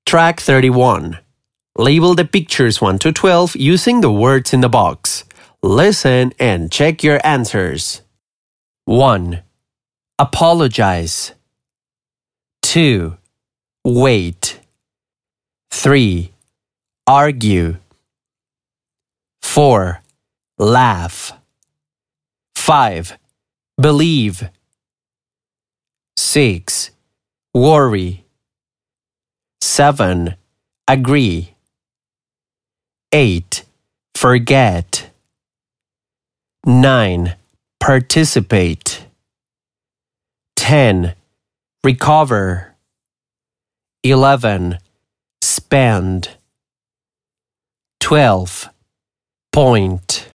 Track 31. Label the pictures 1 to 12 using the words in the box. Listen and check your answers. 1. Apologize. 2. Wait. 3. Argue. 4. Laugh. 5. Believe. 6. Worry. 7. Agree. 8. Forget. 9. Participate. 10. Recover. 11. Spend. 12. Point.